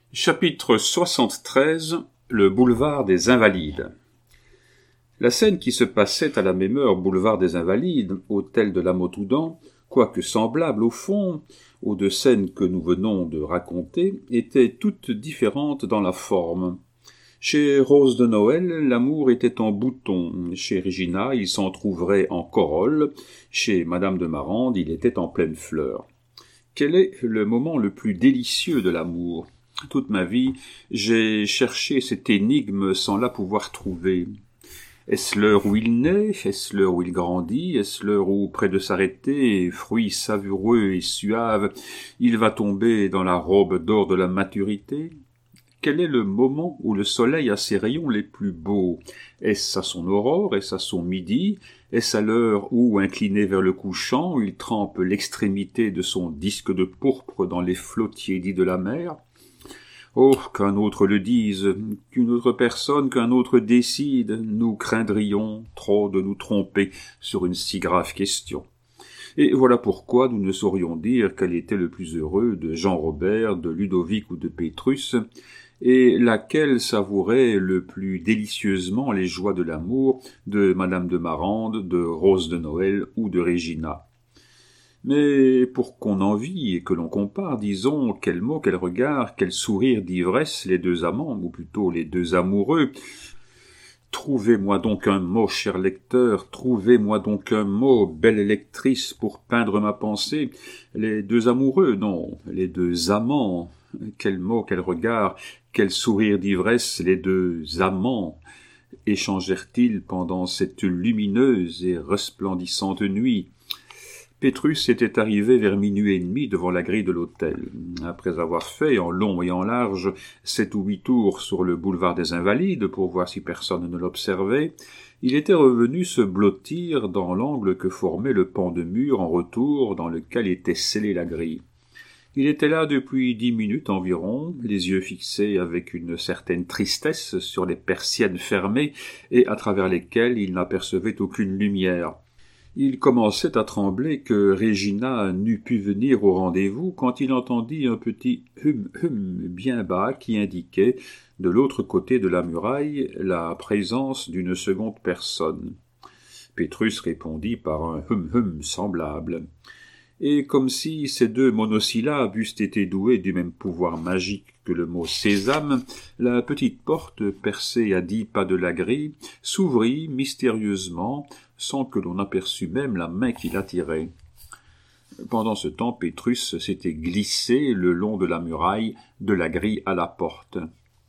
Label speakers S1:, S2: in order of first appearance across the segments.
S1: Chapitre 73. Le boulevard des Invalides. La scène qui se passait à la même heure boulevard des Invalides, hôtel de la Motte-Houdan, quoique semblable au fond aux deux scènes que nous venons de raconter, était toute différente dans la forme. Chez Rose de Noël, l'amour était en bouton, chez Régina, il s'en trouverait en corolle, chez Madame de Marande, il était en pleine fleur. Quel est le moment le plus délicieux de l'amour ? Toute ma vie, j'ai cherché cette énigme sans la pouvoir trouver. Est-ce l'heure où il naît ? Est-ce l'heure où il grandit ? Est-ce l'heure où, près de s'arrêter, fruit savoureux et suave, il va tomber dans la robe d'or de la maturité ? Quel est le moment où le soleil a ses rayons les plus beaux ? Est-ce à son aurore ? Est-ce à son midi ? Est-ce à l'heure où, incliné vers le couchant, il trempe l'extrémité de son disque de pourpre dans les flots tiédis de la mer ? Oh, qu'un autre le dise, qu'une autre personne, qu'un autre décide, nous craindrions trop de nous tromper sur une si grave question. Et voilà pourquoi nous ne saurions dire quel était le plus heureux de Jean-Robert, de Ludovic ou de Pétrus, et laquelle savourait le plus délicieusement les joies de l'amour de Madame de Marande, de Rose de Noël ou de Régina. Mais pour qu'on en vit et que l'on compare, disons, quel mot, quel regard, quel sourire d'ivresse les deux amants, ou plutôt les deux amoureux. Trouvez-moi donc un mot, cher lecteur, trouvez-moi donc un mot, belle lectrice, pour peindre ma pensée. Les deux amoureux, non, les deux amants. Quel mot, quel regard, quel sourire d'ivresse les deux amants échangèrent-ils pendant cette lumineuse et resplendissante nuit ? Pétrus était arrivé vers minuit et demi devant la grille de l'hôtel. Après avoir fait, en long et en large, 7 ou 8 tours sur le boulevard des Invalides pour voir si personne ne l'observait, il était revenu se blottir dans l'angle que formait le pan de mur en retour dans lequel était scellée la grille. Il était là depuis 10 minutes environ, les yeux fixés avec une certaine tristesse sur les persiennes fermées et à travers lesquelles il n'apercevait aucune lumière. Il commençait à trembler que Régina n'eût pu venir au rendez-vous quand il entendit un petit hum bien bas qui indiquait, de l'autre côté de la muraille, la présence d'une seconde personne. Pétrus répondit par un hum semblable. Et comme si ces deux monosyllabes eussent été doués du même pouvoir magique que le mot sésame, la petite porte, percée à 10 pas de la grille, s'ouvrit mystérieusement, sans que l'on aperçût même la main qui l'attirait. Pendant ce temps, Pétrus s'était glissé le long de la muraille, de la grille à la porte.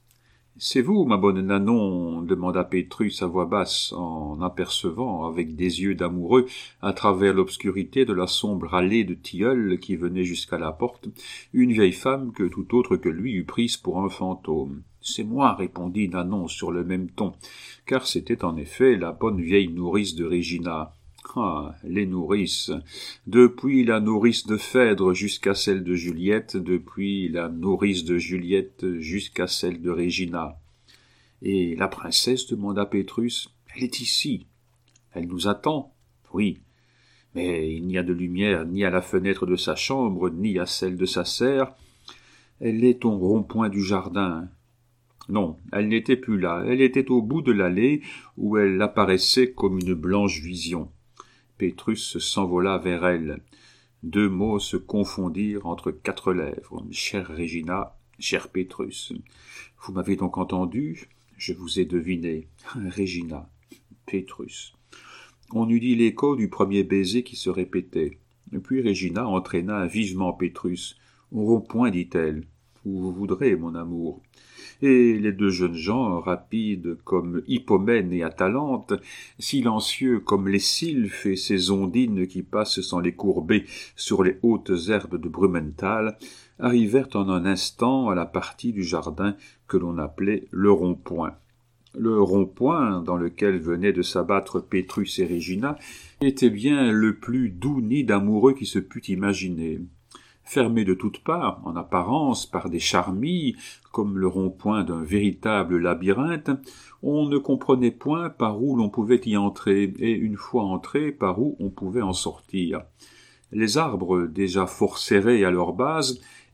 S1: « C'est vous, ma bonne Nanon ?» demanda Pétrus à voix basse, en apercevant, avec des yeux d'amoureux, à travers l'obscurité de la sombre allée de tilleuls qui venait jusqu'à la porte, une vieille femme que tout autre que lui eût prise pour un fantôme. « C'est moi, » répondit Nanon sur le même ton, car c'était en effet la bonne vieille nourrice de Régina. Ah, les nourrices, depuis la nourrice de Phèdre jusqu'à celle de Juliette, depuis la nourrice de Juliette jusqu'à celle de Régina. « Et la princesse ?» demanda Pétrus. « Elle est ici. Elle nous attend. »« Oui, mais il n'y a de lumière ni à la fenêtre de sa chambre, ni à celle de sa serre. Elle est au rond-point du jardin. » Non, elle n'était plus là, elle était au bout de l'allée où elle apparaissait comme une blanche vision. Pétrus s'envola vers elle. 2 mots se confondirent entre 4 lèvres. « Chère Régina, cher Pétrus. »« Vous m'avez donc entendu ? Je vous ai deviné. Régina, Pétrus. » On eût dit l'écho du premier baiser qui se répétait. Puis Régina entraîna vivement Pétrus. « Au rond-point, dit-elle. Où vous voudrez, mon amour. » Et les deux jeunes gens, rapides comme Hippomène et Atalante, silencieux comme les sylphes et ces ondines qui passent sans les courber sur les hautes herbes de Brumenthal, arrivèrent en un instant à la partie du jardin que l'on appelait le rond-point. Le rond-point, dans lequel venaient de s'abattre Pétrus et Régina, était bien le plus doux nid d'amoureux qui se pût imaginer. Fermé de toutes parts, en apparence, par des charmilles, comme le rond-point d'un véritable labyrinthe, on ne comprenait point par où l'on pouvait y entrer, et une fois entré, par où on pouvait en sortir. Les arbres, déjà fort serrés à leur base,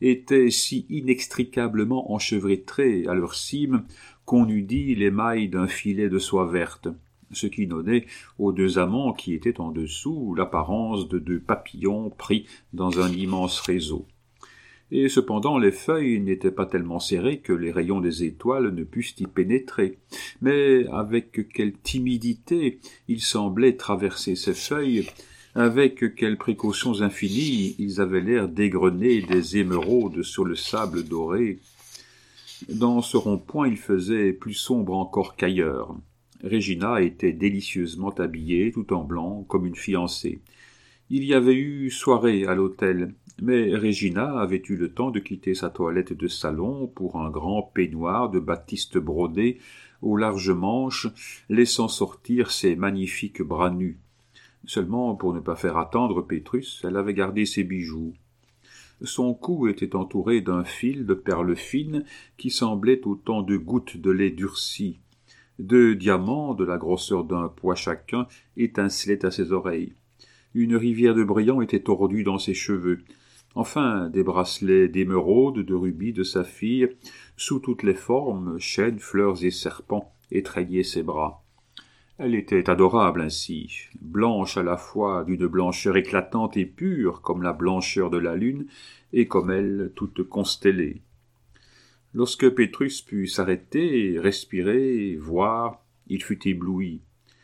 S1: étaient si inextricablement enchevêtrées à leur cime qu'on eût dit les mailles d'un filet de soie verte, ce qui donnait aux deux amants qui étaient en dessous l'apparence de deux papillons pris dans un immense réseau. Et cependant les feuilles n'étaient pas tellement serrées que les rayons des étoiles ne pussent y pénétrer, mais avec quelle timidité ils semblaient traverser ces feuilles, avec quelles précautions infinies ils avaient l'air d'égrener des émeraudes sur le sable doré. Dans ce rond-point il faisait plus sombre encore qu'ailleurs. Régina était délicieusement habillée, tout en blanc, comme une fiancée. Il y avait eu soirée à l'hôtel, mais Régina avait eu le temps de quitter sa toilette de salon pour un grand peignoir de batiste brodé aux larges manches, laissant sortir ses magnifiques bras nus. Seulement, pour ne pas faire attendre Pétrus, elle avait gardé ses bijoux. Son cou était entouré d'un fil de perles fines qui semblaient autant de gouttes de lait durci. 2 diamants de la grosseur d'un pois chacun étincelaient à ses oreilles. Une rivière de brillants était tordue dans ses cheveux. Enfin, des bracelets d'émeraude, de rubis, de saphir, sous toutes les formes, chaînes, fleurs et serpents, étreillaient ses bras. Elle était adorable ainsi, blanche à la fois d'une blancheur éclatante et pure comme la blancheur de la lune, et comme elle, toute constellée. Lorsque Pétrus put s'arrêter, respirer, voir, il fut ébloui.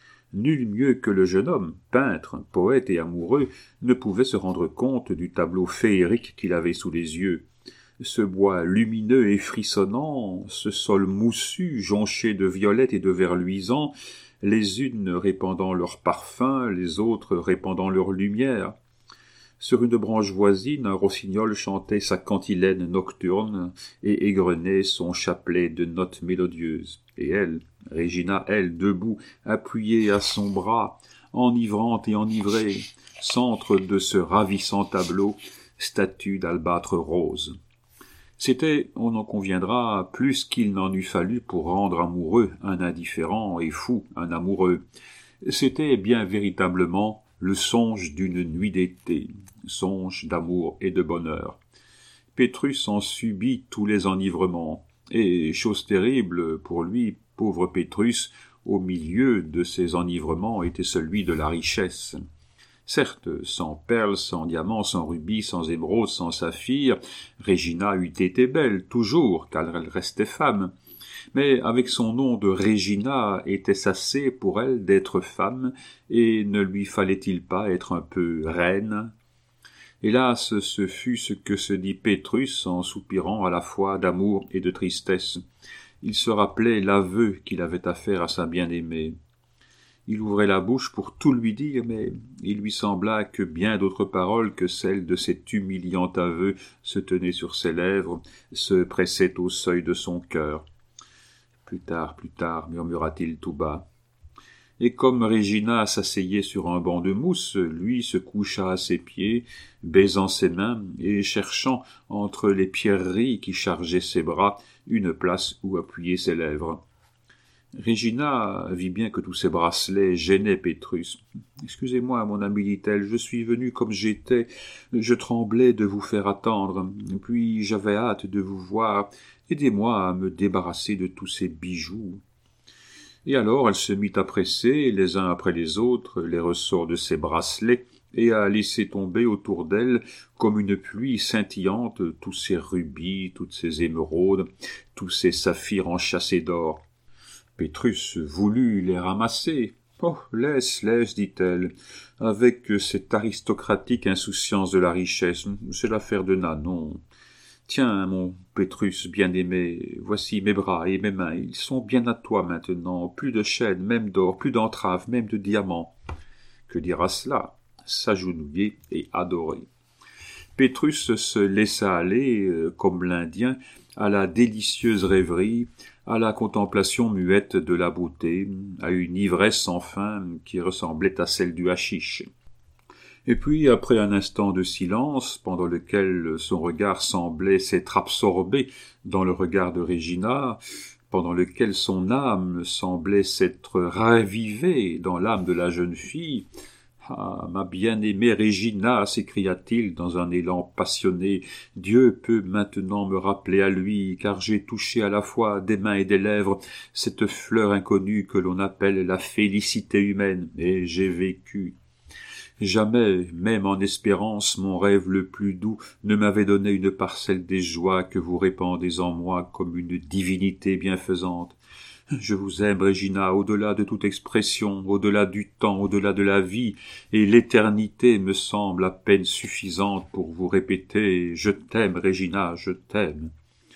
S1: Nul mieux que le jeune homme, peintre, poète et amoureux, ne pouvait se rendre compte du tableau féerique qu'il avait sous les yeux. Ce bois lumineux et frissonnant, ce sol moussu, jonché de violettes et de verts luisants, les unes répandant leur parfum, les autres répandant leur lumière. Sur une branche voisine, un rossignol chantait sa cantilène nocturne et égrenait son chapelet de notes mélodieuses. Et elle, Régina, elle, debout, appuyée à son bras, enivrante et enivrée, centre de ce ravissant tableau, statue d'albâtre rose. C'était, on en conviendra, plus qu'il n'en eût fallu pour rendre amoureux un indifférent et fou un amoureux. C'était bien véritablement le songe d'une nuit d'été, songe d'amour et de bonheur. Pétrus en subit tous les enivrements, et, chose terrible pour lui, pauvre Pétrus, au milieu de ces enivrements était celui de la richesse. Certes, sans perles, sans diamants, sans rubis, sans émeraudes, sans saphirs, Régina eût été belle, toujours, car elle restait femme. Mais avec son nom de Régina, était-ce assez pour elle d'être femme, et ne lui fallait-il pas être un peu reine? Hélas, ce fut ce que se dit Pétrus en soupirant à la fois d'amour et de tristesse. Il se rappelait l'aveu qu'il avait à faire à sa bien-aimée. Il ouvrait la bouche pour tout lui dire, mais il lui sembla que bien d'autres paroles que celles de cet humiliant aveu se tenaient sur ses lèvres, se pressaient au seuil de son cœur. Plus tard, murmura-t-il tout bas. Et comme Régina s'asseyait sur un banc de mousse, lui se coucha à ses pieds, baisant ses mains et cherchant, entre les pierreries qui chargeaient ses bras, une place où appuyer ses lèvres. Régina vit bien que tous ces bracelets gênaient Pétrus. « Excusez-moi, mon ami, dit-elle, je suis venue comme j'étais, je tremblais de vous faire attendre, puis j'avais hâte de vous voir, aidez-moi à me débarrasser de tous ces bijoux. » Et alors elle se mit à presser, les uns après les autres, les ressorts de ses bracelets, et à laisser tomber autour d'elle, comme une pluie scintillante, tous ces rubis, toutes ces émeraudes, tous ces saphirs enchâssés d'or. Pétrus voulut les ramasser. « Oh, laisse, dit-elle, avec cette aristocratique insouciance de la richesse, c'est l'affaire de Nanon. Tiens, mon Pétrus bien-aimé, voici mes bras et mes mains, ils sont bien à toi maintenant, plus de chaînes, même d'or, plus d'entraves, même de diamants. » Que dira cela? S'agenouiller et adorer. Pétrus se laissa aller, comme l'Indien, à la délicieuse rêverie, à la contemplation muette de la beauté, à une ivresse sans fin qui ressemblait à celle du hachisch. Et puis, après un instant de silence, pendant lequel son regard semblait s'être absorbé dans le regard de Régina, pendant lequel son âme semblait s'être ravivée dans l'âme de la jeune fille, Ah, ma bien-aimée Régina, s'écria-t-il dans un élan passionné, Dieu peut maintenant me rappeler à lui, car j'ai touché à la fois des mains et des lèvres cette fleur inconnue que l'on appelle la félicité humaine, et j'ai vécu. Jamais, même en espérance, mon rêve le plus doux ne m'avait donné une parcelle des joies que vous répandez en moi comme une divinité bienfaisante. Je vous aime, Régina, au-delà de toute expression, au-delà du temps, au-delà de la vie, et l'éternité me semble à peine suffisante pour vous répéter « Je t'aime, Régina, je t'aime ».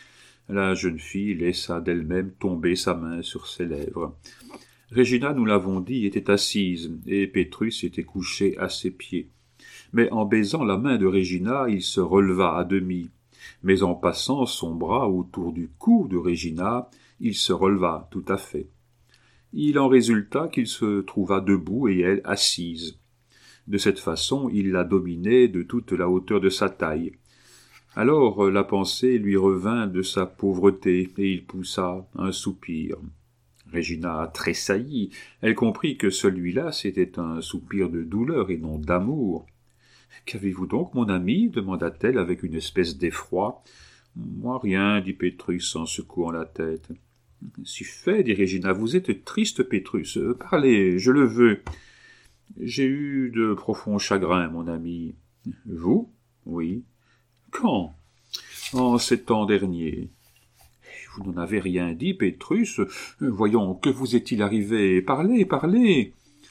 S1: La jeune fille laissa d'elle-même tomber sa main sur ses lèvres. Régina, nous l'avons dit, était assise, et Pétrus était couché à ses pieds. Mais en baisant la main de Régina, il se releva à demi. Mais en passant son bras autour du cou de Régina, il se releva tout à fait. Il en résulta qu'il se trouva debout et elle assise. De cette façon, il la dominait de toute la hauteur de sa taille. Alors la pensée lui revint de sa pauvreté, et il poussa un soupir. Régina tressaillit. Elle comprit que celui-là, c'était un soupir de douleur et non d'amour. « Qu'avez-vous donc, mon ami » demanda-t-elle avec une espèce d'effroi. « Moi, rien, » dit Pétrus en secouant la tête. « Si fait, dit Régina, vous êtes triste, Pétrus. Parlez, je le veux. »« J'ai eu de profonds chagrins, mon ami. »« Vous ?»« Oui. »« Quand ?»« En ces temps derniers. »« Vous n'en avez rien dit, Pétrus. Voyons, que vous est-il arrivé ? Parlez, parlez !»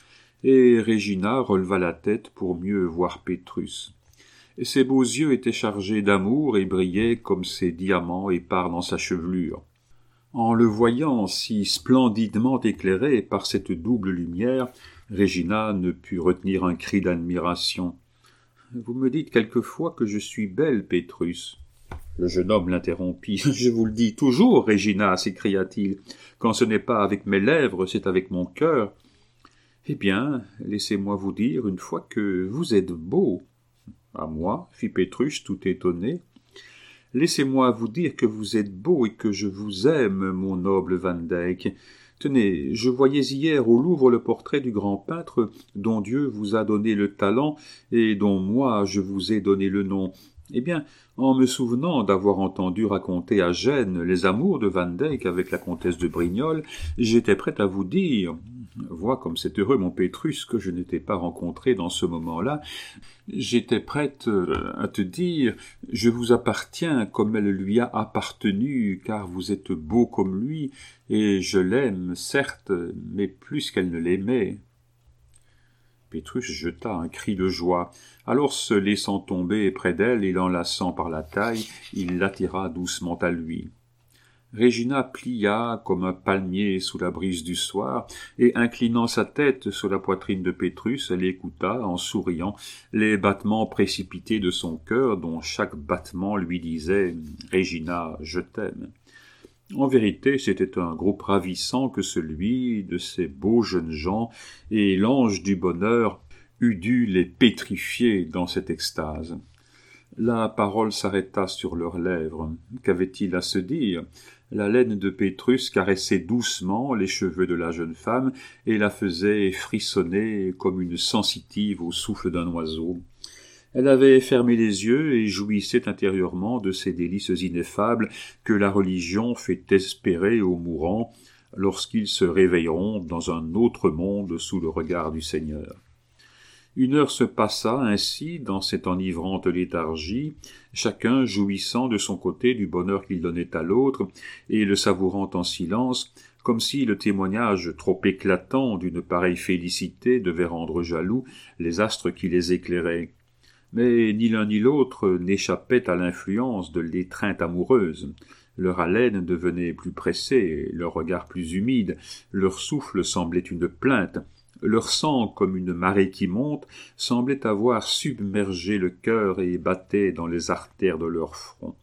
S1: Et Régina releva la tête pour mieux voir Pétrus. Ses beaux yeux étaient chargés d'amour et brillaient comme ces diamants épars dans sa chevelure. En le voyant si splendidement éclairé par cette double lumière, Régina ne put retenir un cri d'admiration. « Vous me dites quelquefois que je suis belle, Pétrus. » Le jeune homme l'interrompit. « Je vous le dis toujours, Régina, s'écria-t-il. Quand ce n'est pas avec mes lèvres, c'est avec mon cœur. » « Eh bien, laissez-moi vous dire une fois que vous êtes beau. »« À moi » fit Pétrus tout étonné. « Laissez-moi vous dire que vous êtes beau et que je vous aime, mon noble Van Dyck. Tenez, je voyais hier au Louvre le portrait du grand peintre dont Dieu vous a donné le talent et dont moi je vous ai donné le nom. Eh bien, en me souvenant d'avoir entendu raconter à Gênes les amours de Van Dyck avec la comtesse de Brignoles, j'étais prête à vous dire... Vois comme c'est heureux, mon Pétrus, que je ne t'ai pas rencontré dans ce moment-là. J'étais prête à te dire, je vous appartiens comme elle lui a appartenu, car vous êtes beau comme lui, et je l'aime, certes, mais plus qu'elle ne l'aimait. Pétrus jeta un cri de joie. Alors, se laissant tomber près d'elle et l'enlaçant par la taille, il l'attira doucement à lui. Régina plia comme un palmier sous la brise du soir, et inclinant sa tête sur la poitrine de Pétrus, elle écouta, en souriant, les battements précipités de son cœur, dont chaque battement lui disait « Régina, je t'aime ». En vérité, c'était un groupe ravissant que celui de ces beaux jeunes gens, et l'ange du bonheur eût dû les pétrifier dans cette extase. La parole s'arrêta sur leurs lèvres. Qu'avait-il à se dire ? La laine de Pétrus caressait doucement les cheveux de la jeune femme et la faisait frissonner comme une sensitive au souffle d'un oiseau. Elle avait fermé les yeux et jouissait intérieurement de ces délices ineffables que la religion fait espérer aux mourants lorsqu'ils se réveilleront dans un autre monde sous le regard du Seigneur. Une heure se passa ainsi dans cette enivrante léthargie, chacun jouissant de son côté du bonheur qu'il donnait à l'autre, et le savourant en silence, comme si le témoignage trop éclatant d'une pareille félicité devait rendre jaloux les astres qui les éclairaient. Mais ni l'un ni l'autre n'échappait à l'influence de l'étreinte amoureuse. Leur haleine devenait plus pressée, leur regard plus humide, leur souffle semblait une plainte. Leur sang, comme une marée qui monte, semblait avoir submergé le cœur et battait dans les artères de leur front.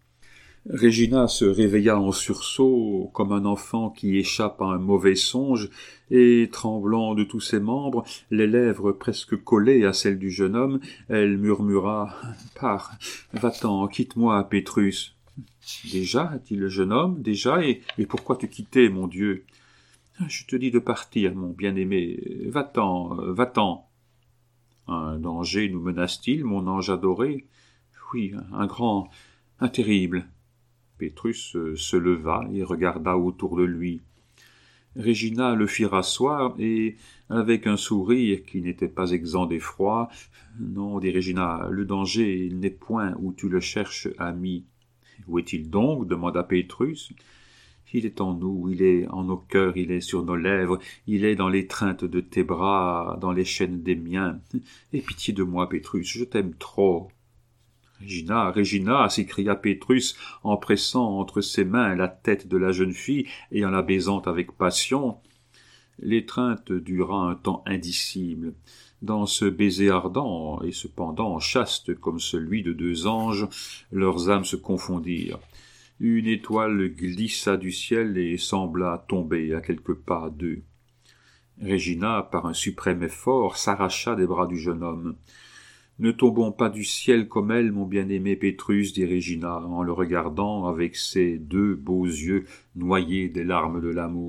S1: Régina se réveilla en sursaut, comme un enfant qui échappe à un mauvais songe, et, tremblant de tous ses membres, les lèvres presque collées à celles du jeune homme, elle murmura « Pars, va-t'en, quitte-moi, Pétrus. »« Déjà, dit le jeune homme, déjà, et pourquoi te quitter, mon Dieu ? » « Je te dis de partir, mon bien-aimé. Va-t'en, va-t'en. » Un danger nous menace-t-il, mon ange adoré? Oui, un grand, un terrible. Pétrus se leva et regarda autour de lui. Régina le fit rasseoir et, avec un sourire qui n'était pas exempt d'effroi, « Non, dit Régina, le danger n'est point où tu le cherches, ami. »« Où est-il donc » demanda Pétrus. « Il est en nous, il est en nos cœurs, il est sur nos lèvres, il est dans l'étreinte de tes bras, dans les chaînes des miens. Aie pitié de moi, Pétrus, je t'aime trop. » « Régina, Régina » s'écria Pétrus en pressant entre ses mains la tête de la jeune fille et en la baisant avec passion. L'étreinte dura un temps indicible. Dans ce baiser ardent et cependant chaste comme celui de deux anges, leurs âmes se confondirent. Une étoile glissa du ciel et sembla tomber à quelques pas d'eux. Régina, par un suprême effort, s'arracha des bras du jeune homme. « Ne tombons pas du ciel comme elle, mon bien-aimé Pétrus, dit Régina, en le regardant avec ses deux beaux yeux noyés des larmes de l'amour. »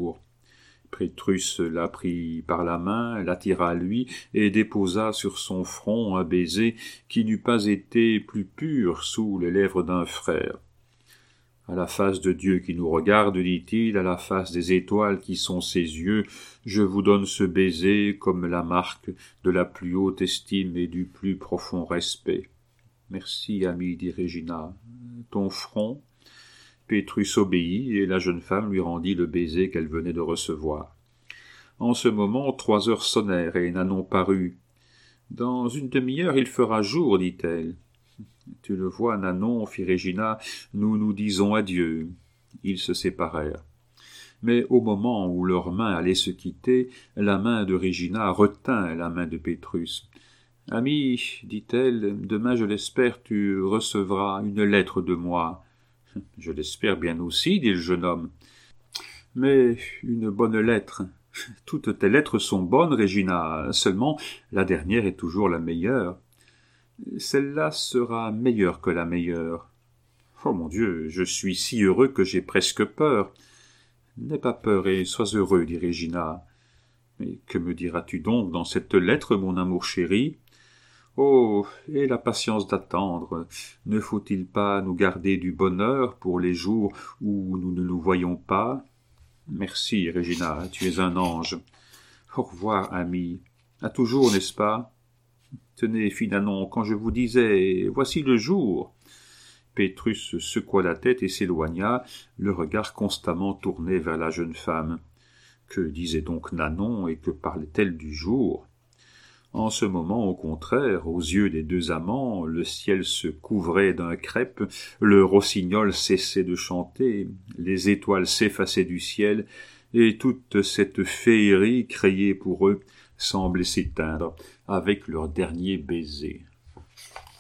S1: Pétrus la prit par la main, l'attira à lui et déposa sur son front un baiser qui n'eût pas été plus pur sous les lèvres d'un frère. « À la face de Dieu qui nous regarde, dit-il, à la face des étoiles qui sont ses yeux, je vous donne ce baiser comme la marque de la plus haute estime et du plus profond respect. »« Merci, ami, dit Régina. Ton front ?» Pétrus obéit, et la jeune femme lui rendit le baiser qu'elle venait de recevoir. En ce moment, 3 heures sonnèrent, et Nanon parut. « Dans une demi-heure, il fera jour, dit-elle. »« Tu le vois, Nanon, fit Régina, nous nous disons adieu. » Ils se séparèrent. Mais au moment où leurs mains allaient se quitter, la main de Régina retint la main de Pétrus. « Ami, dit-elle, demain, je l'espère, tu recevras une lettre de moi. »« Je l'espère bien aussi, dit le jeune homme. »« Mais une bonne lettre. Toutes tes lettres sont bonnes, Régina, seulement la dernière est toujours la meilleure. » « Celle-là sera meilleure que la meilleure. »« Oh mon Dieu, je suis si heureux que j'ai presque peur. »« N'aie pas peur et sois heureux, dit Régina. »« Mais que me diras-tu donc dans cette lettre, mon amour chéri ? » ?»« Oh, aie la patience d'attendre. Ne faut-il pas nous garder du bonheur pour les jours où nous ne nous voyons pas ? » ?»« Merci, Régina, tu es un ange. Au revoir, ami. À toujours, n'est-ce pas ? » « Tenez, fit Nanon, quand je vous disais, voici le jour. » Pétrus secoua la tête et s'éloigna, le regard constamment tourné vers la jeune femme. Que disait donc Nanon et que parlait-elle du jour ? En ce moment, au contraire, aux yeux des deux amants, le ciel se couvrait d'un crêpe, le rossignol cessait de chanter, les étoiles s'effaçaient du ciel, et toute cette féerie créée pour eux semblait s'éteindre avec leur dernier baiser.